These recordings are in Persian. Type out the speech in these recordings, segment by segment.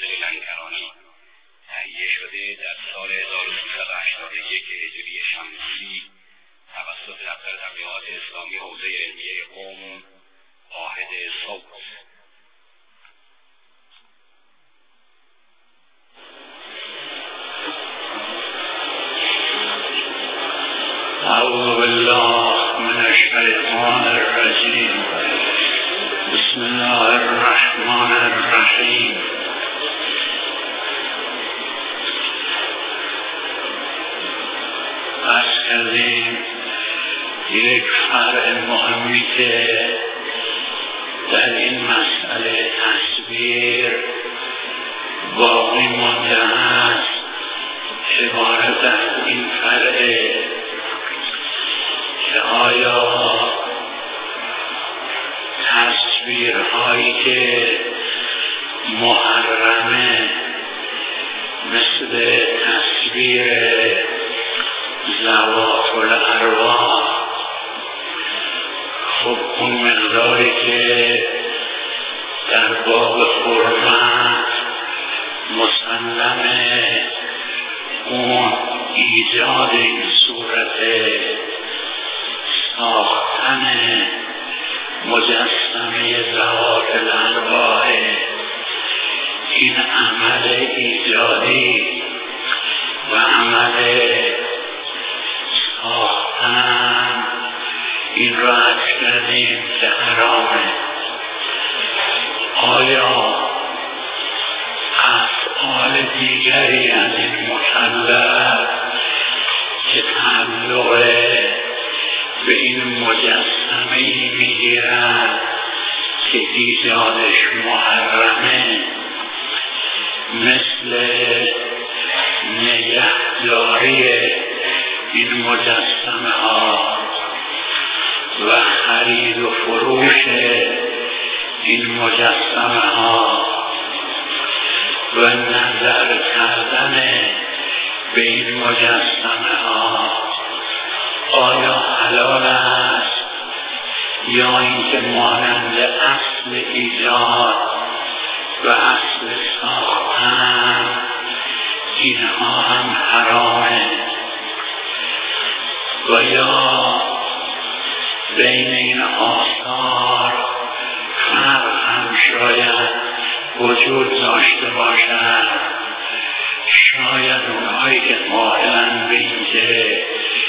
ناصر لنگرانی تهیه شده در سال 1381 هجری شمسی توسط دفتر تبلیغات اسلامی حوزه علمیه قم واحد صوت. أعوذ بالله من الشيطان الرجيم. بسم الله الرحمن الرحيم. بس کردیم یک فرع مهمی که در این مسئله تصویر باقی مانده است عبارت از این فرع که آیا تصویرهایی که محرمه مثل تصویر ذوات الارواح، خب اون مقداری که در باب حرمت مسلمه اون ایجاد این صورت ساختن مجسمه ذوات الارواح، این عمل ایجادی و عمل ساختن این را عرض کردیم که حرامه. آیا افعال دیگری از این مکلف که تعلق به این مجسمه‌ای میگیرند که ایجادش محرمه، مثل نگهداری این مجسمه ها و خرید و فروش این مجسمه ها و نظر کردن به این مجسمه ها آیا حلال است یا اینکه مانند اصل ایجاد و اصل ساختن اینها هم حرامه، و یا بین این آثار فرق هم شاید وجود داشته باشد. شاید اونهایی که قائلن به اینکه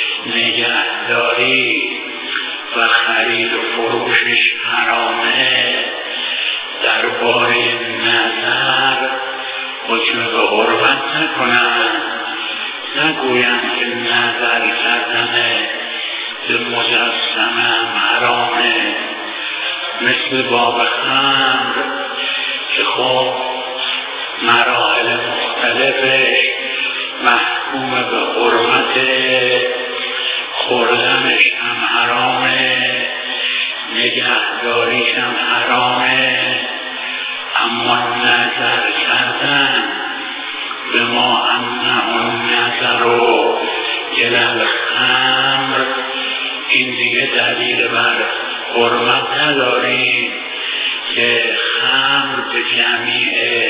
نگهداری و خرید و فروشش حرامه درباره نظر حکم به حرمت نکنند، نگویند که نظر کردن به مجسمه هم حرامه، مثل باب خمر که خب مراحل مختلفش محکوم به حرمت، خوردنش هم حرامه، نگهداریش هم حرامه، اما نظر کردن به ما اون نظر و الال خمر این دیگه دلیل بر حرمت نداریم که خمر به جمیع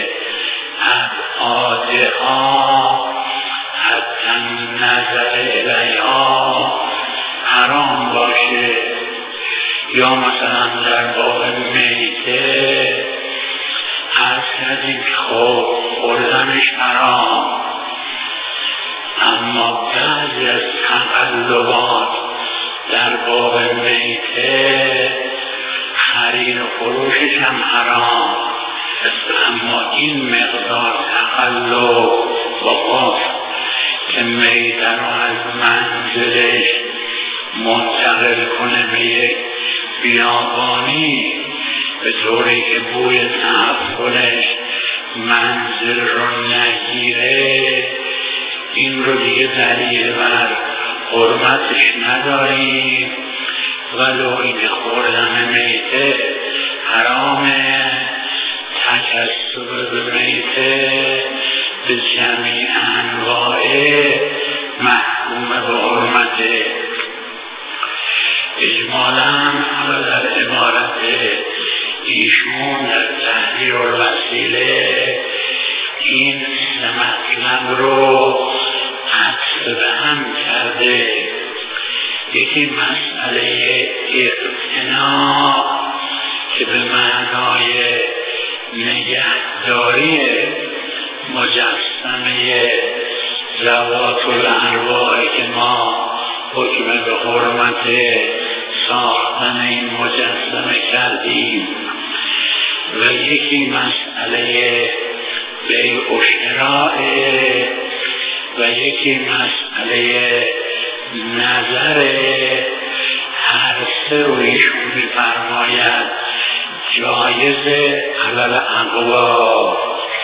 ابعادها حتی نظر الیها حرام باشه. یا مثلا در باب میته عرض کردیم که خب خوردنش حرام، اما بعضی از تقلبات در باب میته خرید و فروشش هم حرام، اما این مقدار تقلب با قف که میته رو از منزلش منتقل کنه به یک بیابانی به طوری که بوی تعفنش منزل رو نگیره، این رو دیگه دلیل بر حرمتش نداریم، ولو این خوردن میته حرامه. تکسب به میته به جمیع انواع محکوم به حرمته. اجمالاً حالا در عبارت ایشون در تحریر الوسیله این سه مطلب رو عطف به هم کرده. یکی مسئله اقتناع که به معنای نگهداری مجسمه ذوات الارواح که ما حکم به حرمت ساختن این مجسمه کردیم، و یکی مسئله بیع و شراء، و یکی مسئله نظر. هر سه رو ایشون می‌فرماید جایز علل اقوال،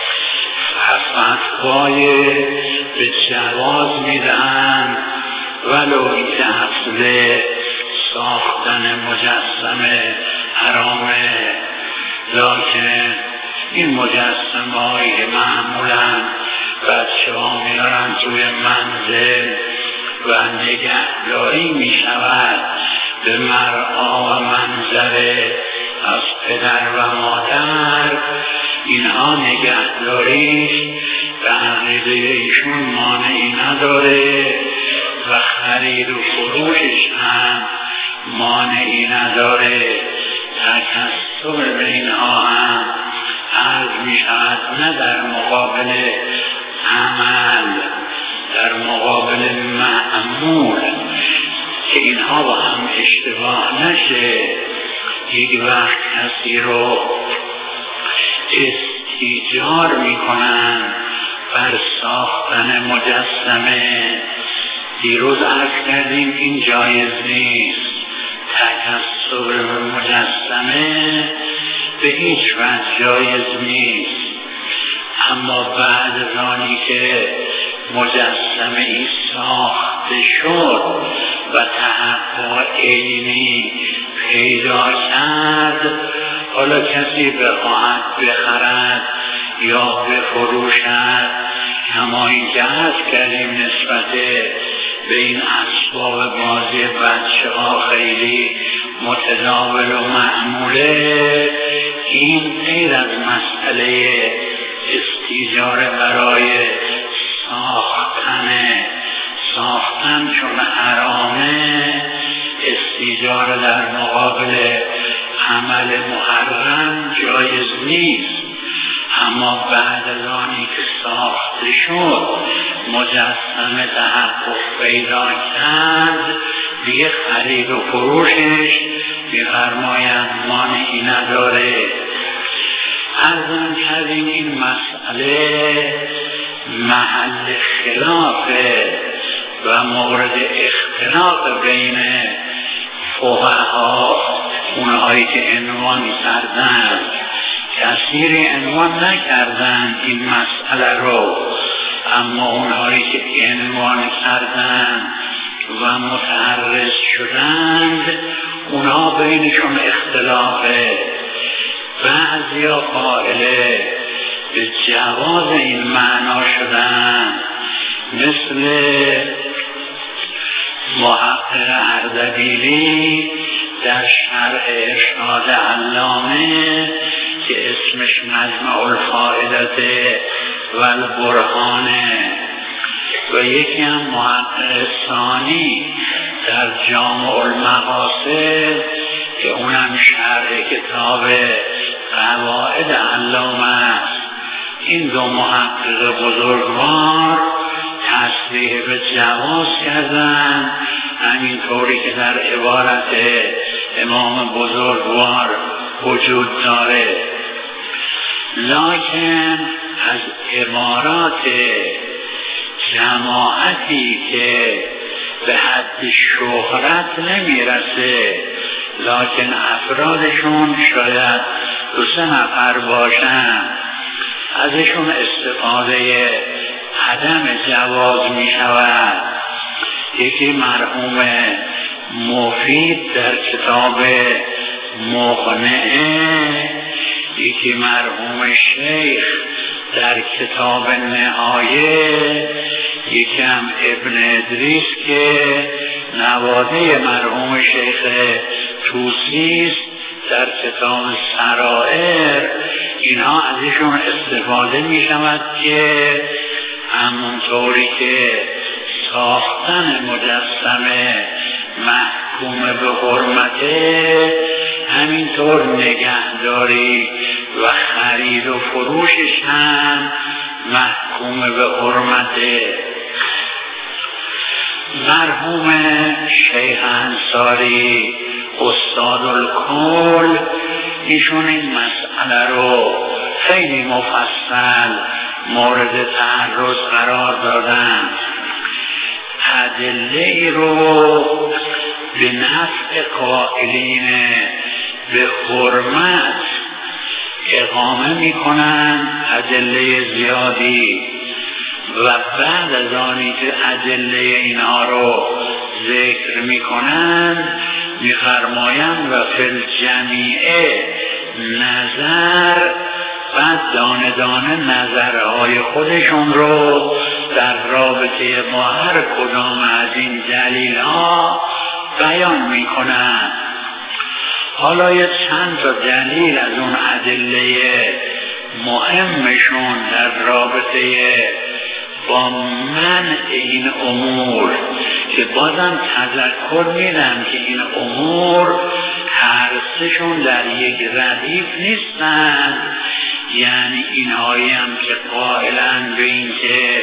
فتوای به جواز میدن ولو اینکه اصل ساختن مجسمه حرامه. لکن این مجسمه هایی که معمولا بچه ها میارن توی منزل و نگهداری میشود به مرعا و منظره از پدر و مادر، اینها نگهداریش به عقیده ایشون مانعی نداره و خرید و فروشش هم مانعی نداره. تکسب به اینها هم عرض می شود نه در مقابل عمل، در مقابل معمول، که اینها با هم اشتباه نشه. یک وقت کسی رو استیجار میکنن بر ساختن مجسمه. دیروز عرض کردیم این جایز نیست. تکسب به مجسمه به هیچ وجه جایز نیست. اما بعد از آنی که مجسمه ای ساخته شد و تحقق عینی پیدا کرد، حالا کسی بخواهد بخرد یا بفروشد، اما این که عرض کردیم نسبت به این اسباب بازی بچه ها خیلی متداول و معموله. این غیر از مسئله استیجار برای ساختن چون حرامه، استیجار در مقابل عمل محرم جایز نیست. اما بعد از آنی که ساخته شد مجسمه تحقق پیدا کرد، دیگه خرید و فروشش می‌فرمایند مانعی نداره. عرضم کردیم این مسئله محل خلافه و مورد اختلاف بین فقها، اونهایی که عنوان کردن. کثیری عنوان نکردن این مسئله رو، اما اونهایی که عنوان کردن و متعرض شدند اونها بینشون اختلافه. بعضیا قائله به جواز این معنا شدن، مثل محقق اردبیلی در شرح ارشاد علامه که اسمش مجمع الفائدة و البرهانه، و یکی هم محقق ثانی در جامع المقاصد که اونم شرح کتاب قواعد علامه است. این دو محقق بزرگوار تصریح به جواز کردن، همینطوری که در عبارت امام بزرگوار وجود داره. لکن از عبارات جماعتی که به حد شهرت نمیرسه، لکن افرادشون شاید 2-3 نفر باشن، ازشون استفاده عدم جواز می شود. یکی مرحوم مفید در کتاب مقنعه، یکی مرحوم شیخ در کتاب نهایه، یکی هم ابن ادریس که نواده مرحوم شیخ توسی است در کتاب سرائر اینها ازشون استفاده می شود که همونطوری که ساختن مجسمه محکوم به حرمته، همینطور نگهداری و خرید و فروشش هم محکوم به حرمته. مرحوم شیخ انصاری استاد الکل ایشون این مسئله رو خیلی مفصل مورد تعرض قرار دادن. ادله ای رو به نفع قائلین به حرمت اقامه میکنن، ادله زیادی، و بعد از آنی که ادله اینها رو ذکر میکنن میفرمایند و فی الجمیع نظر، بعد دانه دانه نظرهای خودشون رو در رابطه با هر کدام از این دلیل ها بیان میکنن. حالا یه چند تا دلیل از اون ادله مهمشون در رابطه با منع این امور که بازم تذکر میدم که این امور هر سهشون در یک ردیف نیستن. یعنی اینهایی هم که قائلن به این که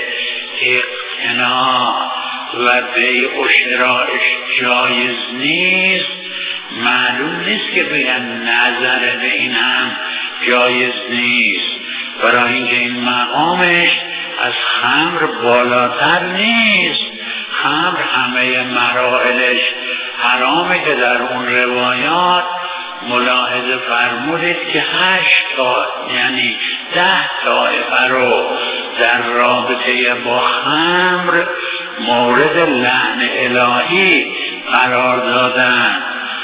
اقتناع و بیع و شرایش جایز نیست، معلوم نیست که بگن نظر به این هم جایز نیست، برای اینکه این مقامش از خمر بالاتر نیست. خمر همه مراحلش حرامه که در اون روایات ملاحظه فرمودید که 8 تا یعنی 10 طایفه رو در رابطه با خمر مورد لعن الهی قرار دادن.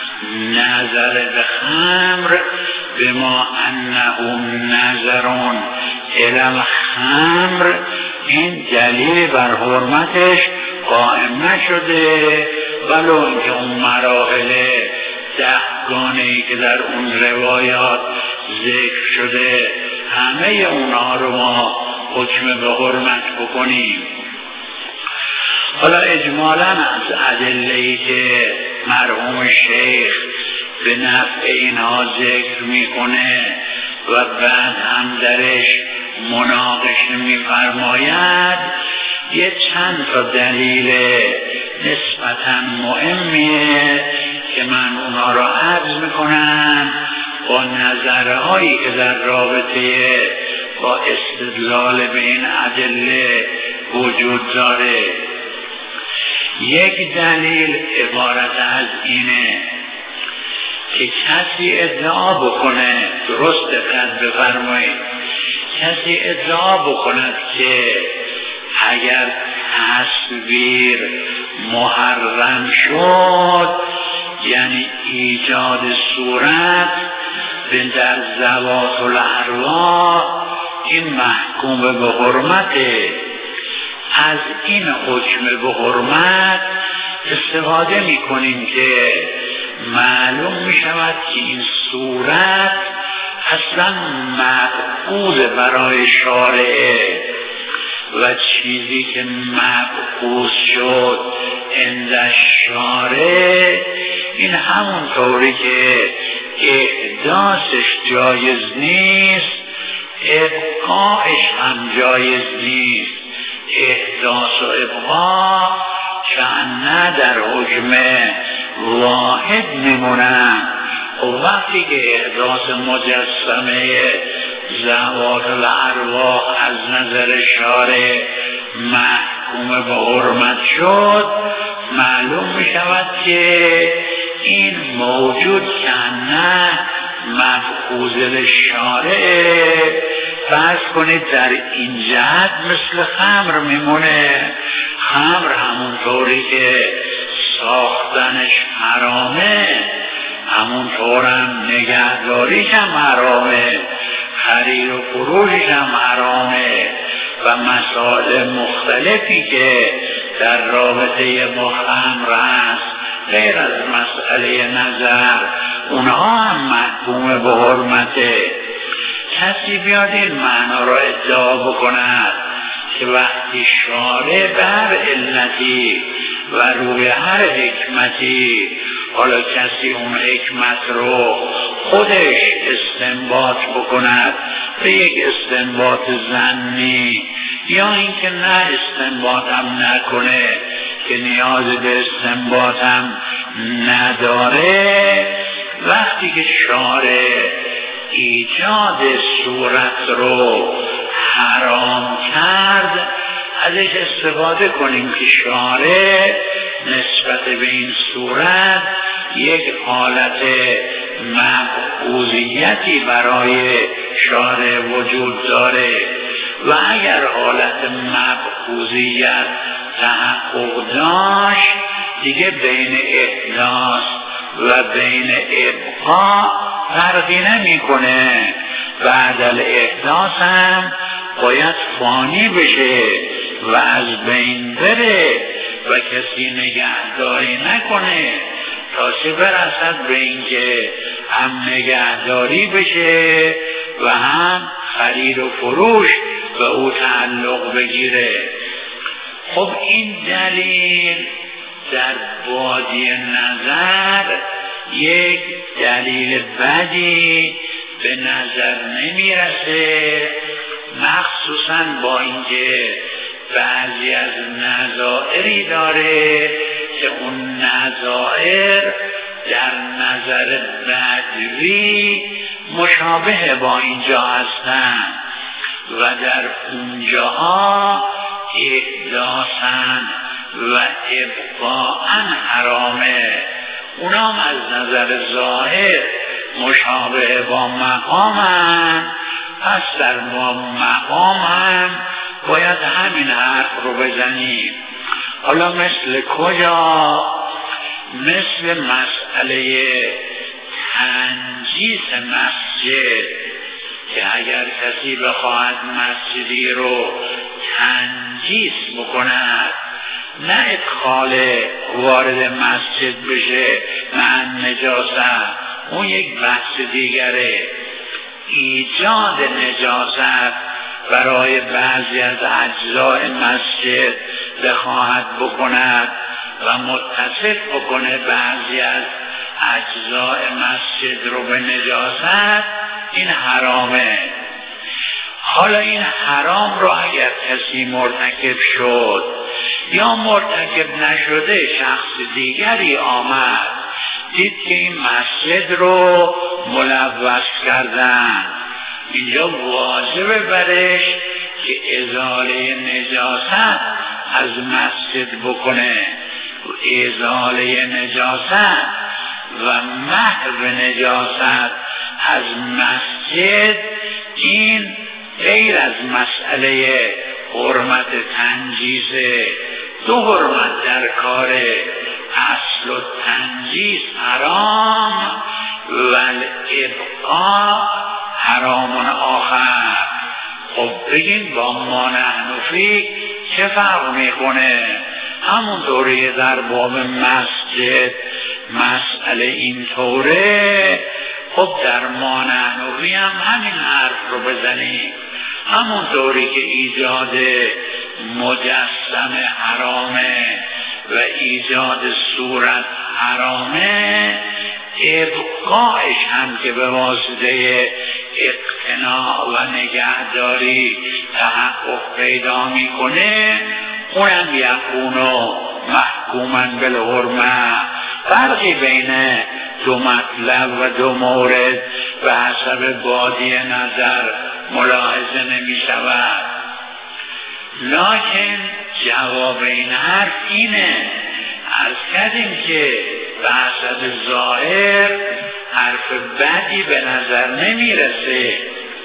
نظر به خمر بما انه نظرون الی الخمر، این دلیل بر حرمتش قائم نشده، ولو اینکه اون مراحل 10 گانه‌ای که در اون روایات ذکر شده همه اونها رو ما حکم به حرمت بکنیم. حالا اجمالاً از ادله‌ای که مرحوم شیخ به نفع اینها ذکر میکنه و بعد هم درش مناقشه میفرماید، یه چند تا دلیل نسبتاً مهمیه که من اونا را عرض میکنم با نظرهایی که در رابطه با استدلال به این ادله وجود داره. یک دلیل عبارت از اینه که کسی ادعا بکنه، درست دقت بفرمایید، کسی ادعا بکند که اگر تصویر محرم شد، یعنی ایجاد صورت به در ذوات الارواح، این محکوم به حرمته. از این حکم به حرمت استفاده می کنیم که معلوم می شود که این صورت اصلا مبعوض برای شارعه و چیزی که مبعوض شد عند شارع، این همون طوری که احداثش جایز نیست ابقاءش هم جایز نیست. احداث و ابقا چند در حکم واحد میمونن. و وقتی که احداث مجسمه ذوات الارواح از نظر شارع محکوم به حرمت شد، معلوم می شود که این موجود کنه مفعوض للشارع. فرض کنید در این جهت مثل خمر میمونه. خمر همونطوری که ساختنش حرامه، همونطورم نگهداریش هم حرامه، خرید و فروشش هم حرامه و مسائل مختلفی که در رابطه با خمر هست غیر از مسئله نظر، اونها هم محکوم به حرمته. کسی بیاد این معنا را ادعا بکند که وقتی شارع بر علتی و روی هر حکمتی، حالا کسی اون حکمت رو خودش استنباط بکند به یک استنباط ظنی، یا اینکه نه استنباط هم نکنه که نیاز به استنباط هم نداره، وقتی که شارع ایجاد صورت رو حرام کرد ازش استفاده کنیم که شارع نسبت به این صورت یک حالت مبعوضیتی برای شارع وجود داره و اگر حالت مبعوضیت تحقق داشت دیگه بین احداث و بین ابقا فرقی نمیکنه. بعد الاحداث هم باید فانی بشه و از بین بره و کسی نگهداری نکنه تا چه برسد به اینکه هم نگهداری بشه و هم خرید و فروش به او تعلق بگیره. خب این دلیل در بادی نظر یک دلیل بدی به نظر نمیرسه، مخصوصا با اینکه بعضی از نظائری داره که اون نظائر در نظر بدوی مشابه با اینجا هستن و در اونجاها احداثاً و ابقاءً حرامه. اونام از نظر ظاهر مشابه با مقامن، پس در با مقامن باید همین حرف رو بزنیم. حالا مثل کجا؟ مثل مسئله تنجیس مسجد که اگر کسی بخواهد مسجدی رو تنجیس بکند، نه ادخال وارد مسجد بشه مع نجاست، اون یک بحث دیگره. ایجاد نجاست برای بعضی از اجزای مسجد بخواهد بکند و متصف بکنه بعضی از اجزای مسجد رو به نجاست، این حرامه. حالا این حرام رو اگر کسی مرتکب شد یا مرتکب نشده شخص دیگری آمد دید که این مسجد رو ملوث کردن، اینجا واجبه برش که ازاله نجاست از مسجد بکنه. ازاله نجاست و محو نجاست از مسجد این غیر از مسئله حرمت تنجیزه. دو حرمت در کار، اصل و تنجیز حرام و الابقاء حرام آخر. خب بگین با ما نحن فی چه فرق میکنه؟ همون طوریه در باب مسجد مسئله این طوره، خب در ما نحن فی هم همین حرف رو بزنیم. همون طوری که ایجاد مجسم حرامه و ایجاد صورت حرامه، ابقایش هم که به واسطه اقتناع و نگهداری تحقق پیدا میکنه، اونم یکونو محکوماً بالحرمه. فرقی بین دو مطلب و دو مورد به حسب بادی نظر ملاحظه نمی شود. لکن جواب این حرف اینه، عرض کردیم که به حسب ظاهر حرف بدی به نظر نمی رسه،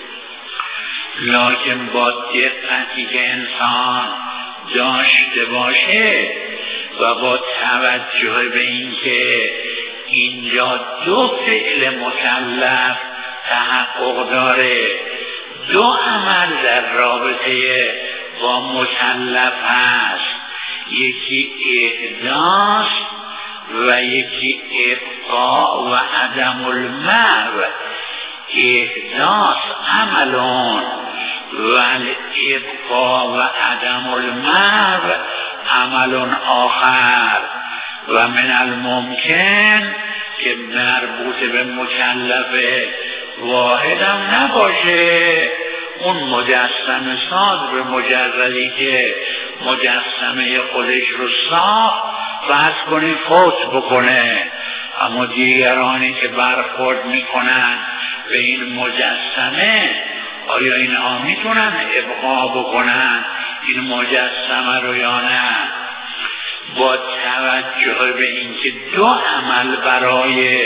لکن با دقتی که انسان داشته باشه و با توجه به این که اینجا دو فعل مکلف تحقق داره، دو عمل در رابطه با مکلف هست، یکی احداث و یکی ابقاء و عدم المحو. احداث عملون والابقا و عدم المرء عمل آخر و من الممکن که مربوط به مکلف واحدم نباشه. اون مجسمه ساز به مجردی که مجسمه خودش رو ساخت فرض کنی فوت بکنه، اما دیگرانی که برخورد میکنن به این مجسمه آیا اینها میتونن ابقا بکنن این مجسمه رو یا نه؟ با توجه به اینکه دو عمل برای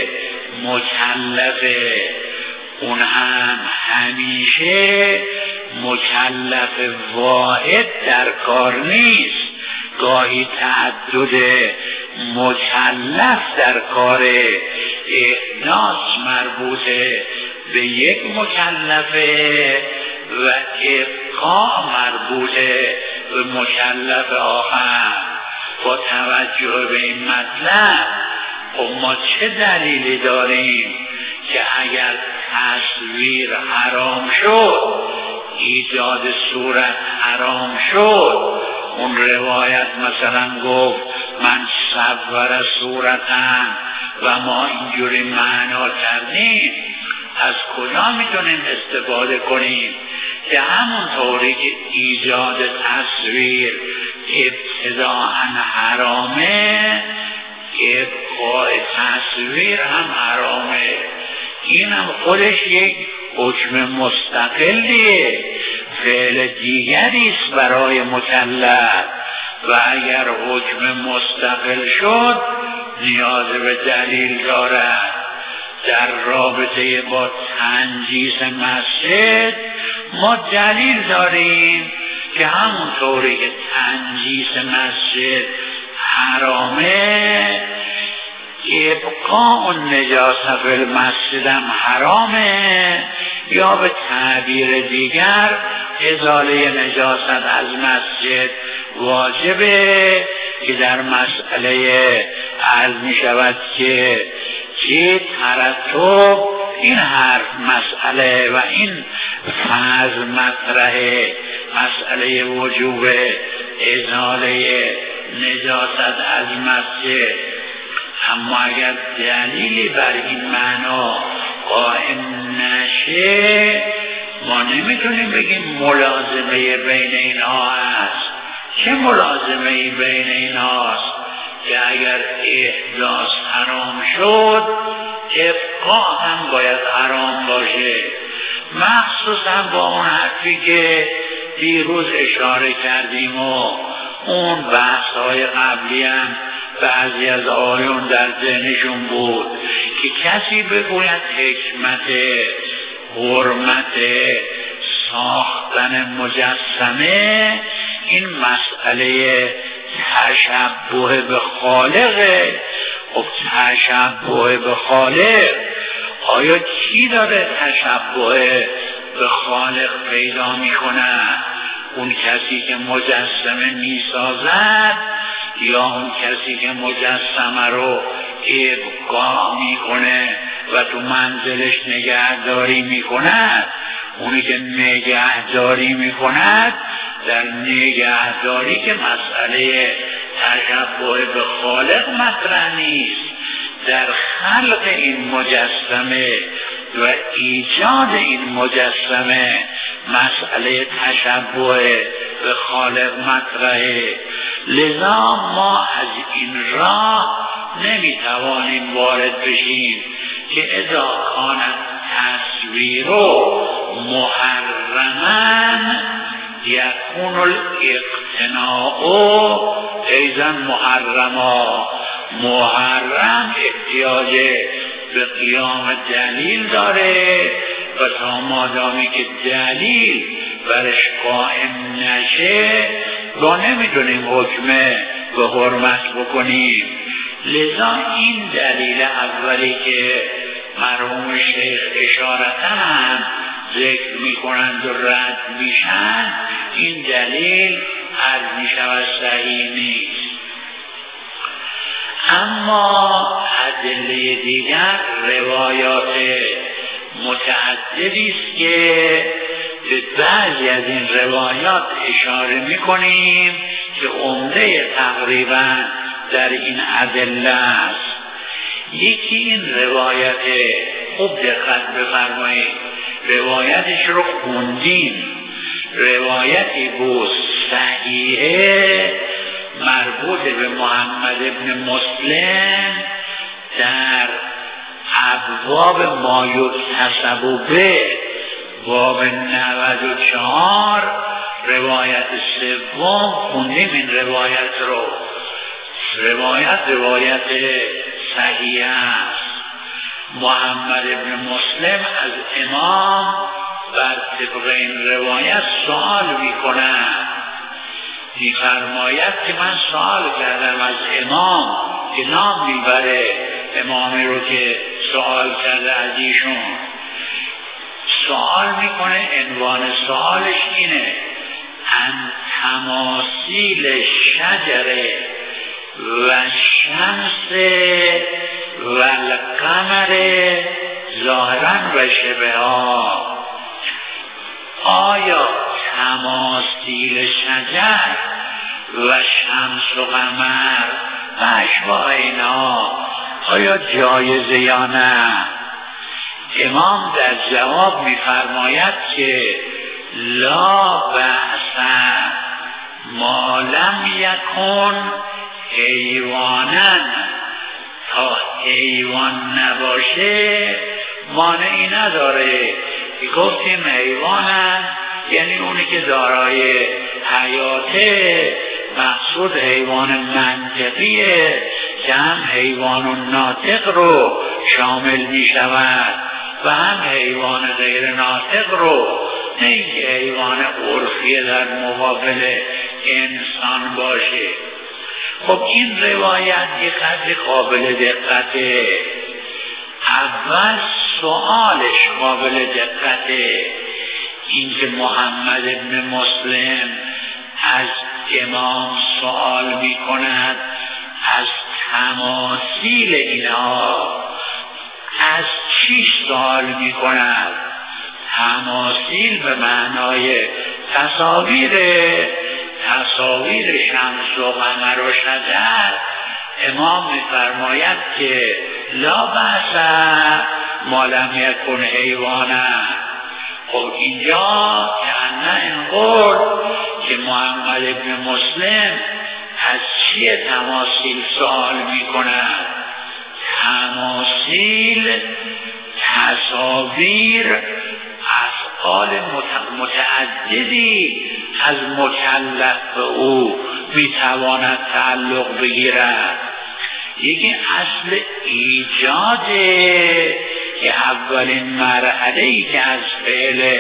مکلفه، اون هم همیشه مکلف واحد در کار نیست، گاهی تعدد مکلف در کار احداث مربوطه به یک مکلفه و ابقا مربوطه به مکلف آخر. با توجه به این مطلب ما چه دلیلی داریم که اگر تصویر حرام شد، ایجاد صورت حرام شد، اون روایت مثلا گفت من صور صورتم و ما اینجوری معنا کردیم، از کجا میتونیم استفاده کنیم که همون طوری که ایجاد تصویر ابتداءً حرامه، ابقاء تصویر هم حرامه. این هم خودش یک حکم مستقلیه، فعل دیگری است برای مکلف و اگر حکم مستقل شد نیاز به دلیل دارد. در رابطه با تنجیس مسجد ما دلیل داریم که همونطوری که تنجیس مسجد حرامه، ابقاء النجاسه فی المسجد هم حرامه، یا به تعبیر دیگر ازاله نجاست از مسجد واجبه که در مسئله عرض می شود که چه ترتب این حرف مسئله و این فرض مطرحه، مسئله وجوب ازاله نجاست از مسجد. اما اگر دلیلی بر این معنا قائم نشه ما نمیتونیم بگیم ملازمه بین اینها هست. چه ملازمه بین اینهاست؟ که اگر احداث حرام شد ابقا هم باید حرام باشه، مخصوصا با اون حرفی که دیروز اشاره کردیم و اون بحث‌های قبلی هم بعضی از آیون در ذهنشون بود که کسی بگوید حکمت حرمت ساختن مجسمه این مسئله تشبه به خالقه. خب تشبه به خالق، آیا کی داره تشبه به خالق پیدا میکنه؟ اون کسی که مجسمه میسازد یا اون کسی که مجسمه رو ابقا میکنه و تو منزلش نگهداری میکند؟ اونی که نگهداری میکند در نگهداری که مسئله تشبه به خالق مطرح نیست، در خلق این مجسمه و ایجاد این مجسمه مسئله تشبه به خالق مطرحه. لذا ما از این راه نمیتوانیم وارد بشیم که اذا کانت تصویر محرما یکون الاقتناع ایضا محرما. محرم احتیاج به قیام دلیل داره و تا مادامی که دلیل برش قائم نشه با نمیتونیم حکم به حرمت بکنیم. لذا این دلیل اولی که مرحوم شیخ اشارتاً ذکر میکنند و رد میشن، این دلیل عرض میشود صحیح نیست. اما ادله دیگر روایات متعددی است که به بعضی از این روایات اشاره می‌کنیم که عمده تقریباً در این ادله است. یکی این روایت، خوب دقت بفرمایید، روایتش رو خوندیم، روایتی بود صحیحه مربوط به محمد ابن مسلم در ابواب ما یکتسب به باب 94 روایت سوم خوندیم. این روایت رو روایت صحیح است. محمد ابن مسلم از امام بر طبق این روایت سوال می‌فرماید که من سوال کردم از امام که نام میبره امامی رو که سوال کرده از ایشون. سوال میکنه، عنوان سوالش اینه: ان تماثیل شجر و شمس و القمر ظاهرا و شبهها. آیا تماثیل شجر و شمس و قمر و اشباه اینا آیا جایزه یا نه؟ امام در جواب می‌فرماید که لا بأس ما لم یکن حیوانا، تا حیوان نباشه مانعی نداره. گفتیم حیوانن یعنی اونی که دارای حیاته، مقصود حیوان منطقیه که هم حیوان ناطق رو شامل می شود و هم حیوان غیر ناطق رو، نه اینکه حیوان عرفی در مقابل انسان باشه. خب این روایت یک قدر قابل دقته. اول سوالش قابل دقته، اینکه محمد ابن مسلم از امام سوال می کند از تماثیل اینها. از چی سوال می کند؟ تماثیل به معنای تصاویر شمس و قمر و شجر. امام می‌فرماید که لا بأس ما لم یکن حیوانا. خب اینجا که اینقدر که محمد ابن مسلم از چی تماثیل سوال می‌کند؟ تماثیل، تصاویر، افعال متعددی از مکلف به او میتواند تعلق بگیرد. یکی اصل ایجاده که اولین مرحله‌ای که از فعل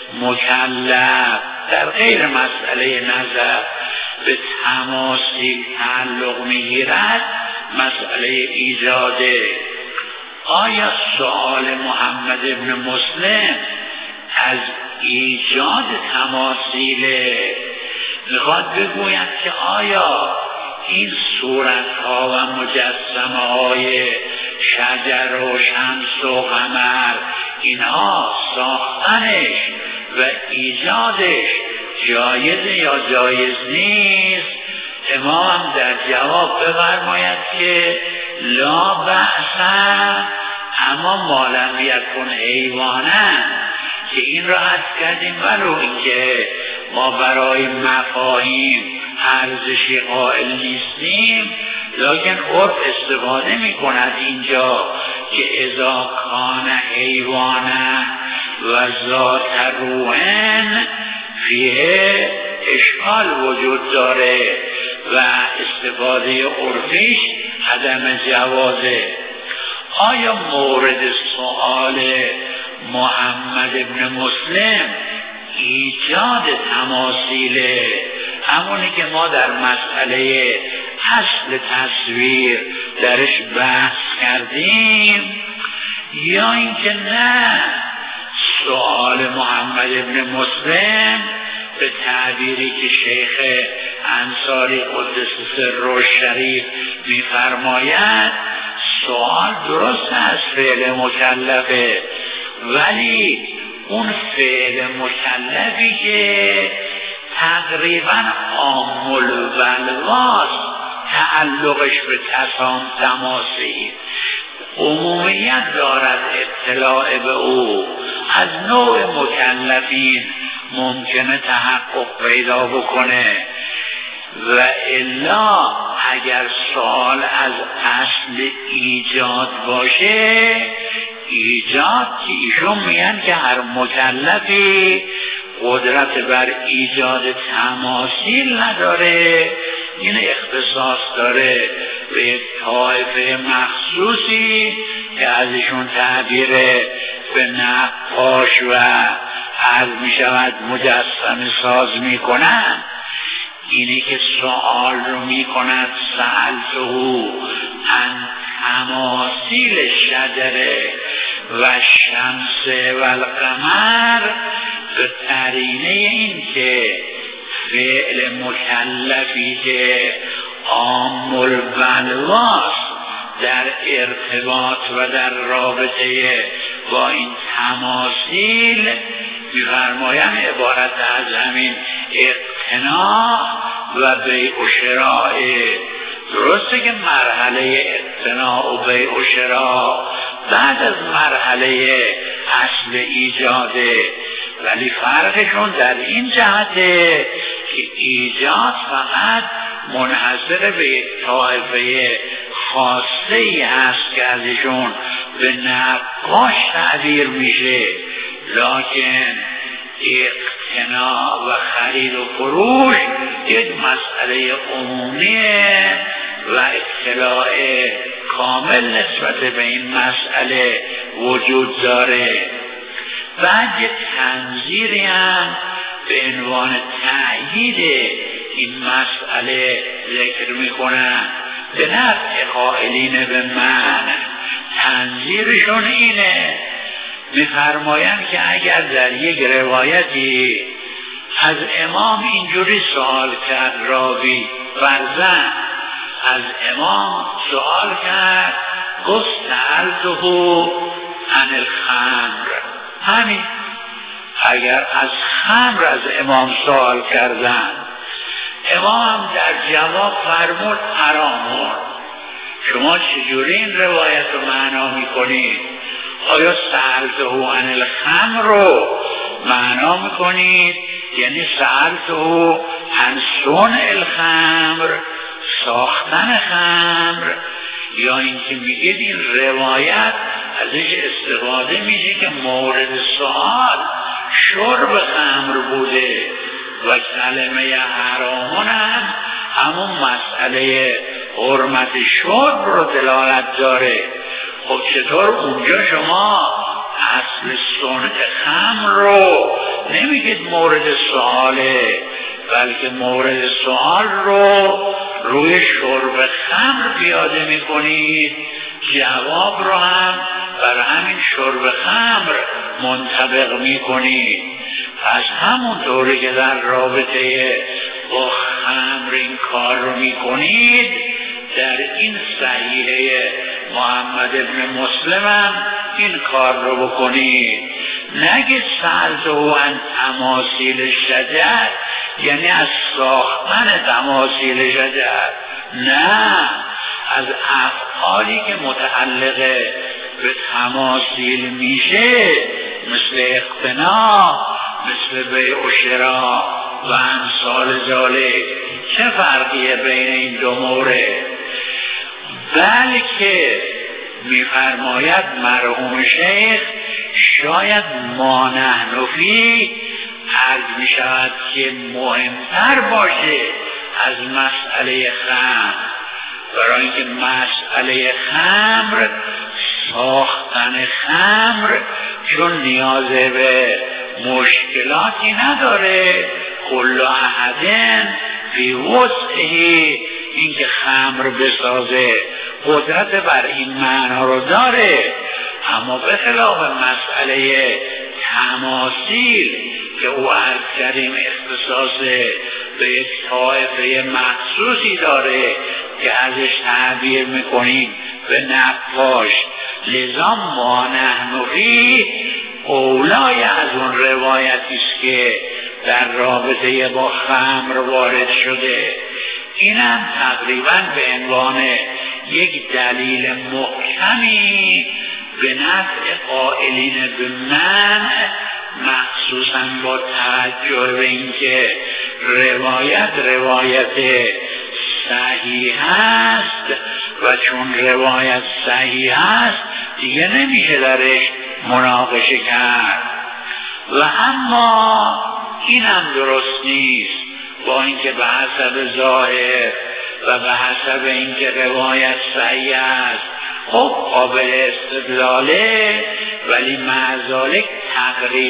مکلف در غیر مسئله نظر به تماثیل تعلق میگیرد مسئله ایجاده. آیا سؤال محمد ابن مسلم از ایجاد تماثیل میخواد بگوید که آیا این صورتها و مجسمه های شجر و شمس و قمر اینها ساختنش و ایجادش جایز یا جایز نیست؟ امام در جواب بفرماید که لا بأس، اما ما لم یکن حیوانا، که این را عرض کردیم ولو اینکه ما برای مفاهیم ارزشی قائل نیستیم، لکن عرف استفاده می کند اینجا که اذا کان حیوانا و ذات روحن فیه اشکال وجود داره و استفاده عرفیش عدم جوازه. آیا مورد سؤال محمد ابن مسلم ایجاد تماثیل همونی که ما در مسئله اصل تصویر درش بحث کردیم، یا اینکه نه سؤال محمد ابن مسلم به تعبیری که شیخ انصاری قدس سره شریف می‌فرماید سؤال درست از فعل مکلفه، ولی اون فعل مکلفی که تقریبا عام البلواست، تعلقش به تماثیل عمومیت دارد، اطلاع به او از نوع مکلفین ممکنه تحقق پیدا بکنه. و الا اگر سوال از اصل ایجاد باشه، ایجاد که ایشون میگن که هر مکلفی قدرت بر ایجاد تماثیل نداره، این اختصاص داره به یک طایفه مخصوصی که ازشون تعبیر به نقاش و عرض می شود مجسمه ساز می کنن. اینی که سوال رو می کند سألته عن تماثیل شجره و شمس و القمر، به قرینه این که فعل مکلفی که عام البلواست در ارتباط و در رابطه با این تماثیل می‌فرمایند عبارت از همین اقتناع و بیع و شراء. درسته که مرحله اقتناع و بیع و شراء بعد از مرحله اصل ایجاده، ولی فرقشون در این جهته که ایجاد فقط منحصر به یک طایفه خاصه ای هست که ازشون به نقاش تعبیر میشه، لکن اقتناع و خرید و فروش یک مسئله عمومیه و اطلاع کامل نسبت به این مسئله وجود داره. بعد یک تنظیری هم به عنوان تأیید این مسئله ذکر میکنن به نفع قائلین به معنی. تنظیرشون اینه، میفرمایند که اگر در یک روایتی از امام اینجوری سوال کرد راوی، فرزن از امام سوال کرد، گفت سألته عن الخمر، همین اگر از خمر از امام سوال کردن، امام در جواب فرمود حرامون. شما چجوری این روایت رو معنا میکنید؟ آیا سألته عن الخمر رو معنا میکنید یعنی سألته عن صنع الخمر، ساختن خمر، یا اینکه میگید این روایت ازش استفاده میشه که مورد سوال شرب خمر بوده و کلمه حرامون هم همون مسئله حرمت شرب رو دلالت داره. خب چطور اونجا شما اصل صنع خمر رو نمیگید مورد سواله، بلکه مورد سوال رو روی شرب خمر پیاده میکنید، جواب رو هم بر همین شرب خمر منطبق میکنید. پس همون طوری که در رابطه با خمر این کار رو میکنید، در این صحیحه محمد ابن مسلم هم این کار رو بکنید. نگه سألته عن تماثیل شجر یعنی از ساختن تماثیل شجر، نه، از افعالی که متعلق به تماثیل میشه، مثل اقتناع، مثل بیع و شراء و امثال ذالک. چه فرقیه بین این دو مورد؟ بلکه میفرماید مرحوم شیخ شاید ما نحن فیه عرض می شود که مهمتر باشه از مسئله خمر، برای اینکه مسئله خمر، ساختن خمر چون نیاز به مشکلاتی نداره، کل احدن فی وسعه، اینکه خمر بسازه قدرت بر این معنا رو داره. اما به خلاف مسئله تماثیل که او عرض کردیم اختصاص به یک طایفه مخصوصی داره که ازش تعبیر میکنیم به نقاش، لذا ما نحن فیه اولای از اون روایتی است که در رابطه با خمر وارد شده. اینم تقریبا به عنوان یک دلیل محکمی به نفع قائلین به منع، مخصوصا با توجه به اینکه روایت صحیح است و چون روایت صحیح است دیگه نمیشه درش مناقشه کرد. و اما اینم درست نیست، با اینکه به حسب ظاهر و به حسب اینکه روایت صحیح است خب قابل استدلاله، ولی معذالک تقریب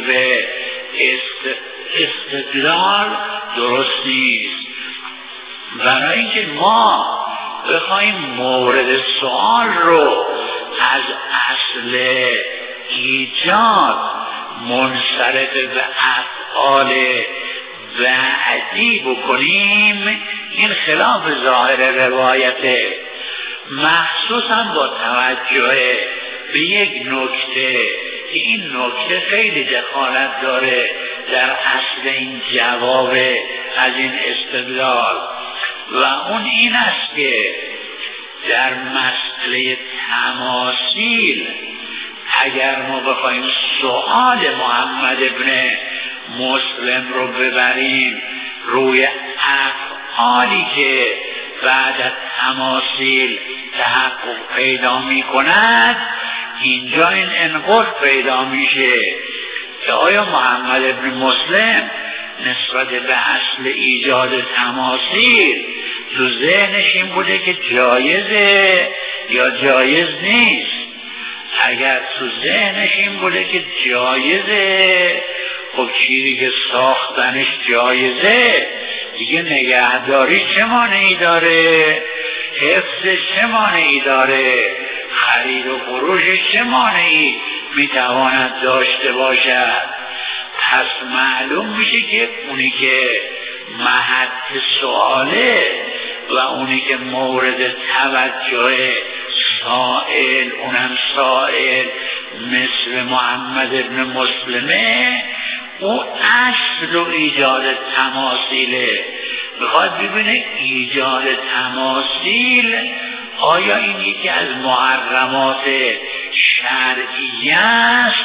استدلال درست نیست. برای اینکه ما بخوایم مورد سوال رو از اصل ایجاد منصرف به افعال بعدی بکنیم، این خلاف ظاهر روایته، مخصوصا با توجه به یک نکته که این نکته خیلی دخالت داره در اصل این جواب از این استدلال، و اون این است که در مسئله تماثیل اگر ما بخوایم سؤال محمد ابن مسلم رو ببریم روی افعالی که بعد از تماثیل تحقق پیدا می کند، اینجا این انقض پیدا میشه که آیا محمد ابن مسلم نسبت به اصل ایجاد تماثیل تو ذهنش این بوده که جایزه یا جایز نیست؟ اگر تو ذهنش این بوده که جایزه، خب چیزی که ساختنش جایزه دیگه نگهداری چه مانعی داره؟ حفظش چه مانعی داره؟ خرید و فروشش چه مانعی میتواند داشته باشد؟ پس معلوم میشه که اونی که محط سؤاله و اونی که مورد توجه سائل، اونم سائل مثل محمد ابن مسلمه، او اصل و ایجاد تماثیله. میخواد ببینه ایجاد تماثیل آیا این یکی از محرمات شرعی است؟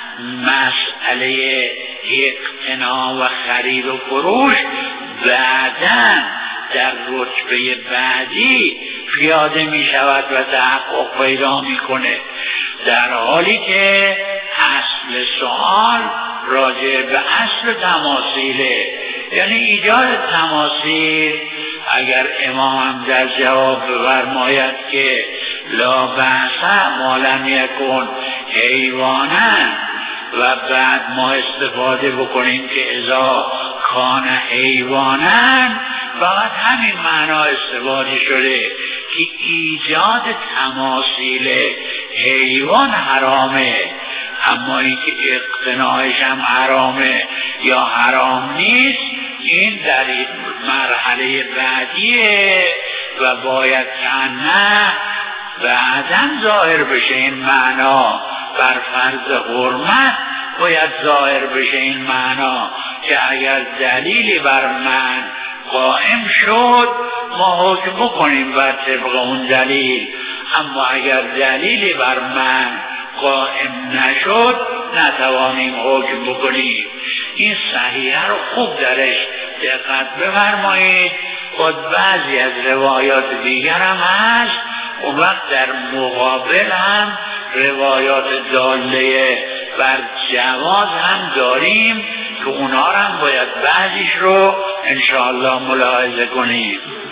مسئله اقتنا و خرید و فروش بعداً در رتبه بعدی پیاده می شود و تحقق پیدا می کنه، در حالی که اصل سوال راجع به اصل تماثیله، یعنی ایجاد تماثیل. اگر امام در جواب بفرماید که لا بأس ما لم یکن حیوانا و بعد ما استفاده بکنیم که اذا کان حیوانا، فقط همین معنا استفاده شده که ایجاد تماثیل حیوان حرامه، اما اینکه اقتناعش هم حرامه یا حرام نیست این در این مرحله بعدیه و باید که نه بعداً ظاهر بشه این معنا، بر فرض حرمت باید ظاهر بشه این معنا که اگر دلیلی بر من قائم شد ما حکم بکنیم بر طبق اون دلیل، اما اگر دلیلی بر من قائم نشد نتوانیم حکم بکنیم. این صحیحه رو خوب درش دقت بفرمایید. خود بعضی از روایات دیگر هم هست، اون وقت در مقابل هم روایات داله بر جواز هم داریم که اونا هم باید بعضیش رو انشاءالله ملاحظه کنیم.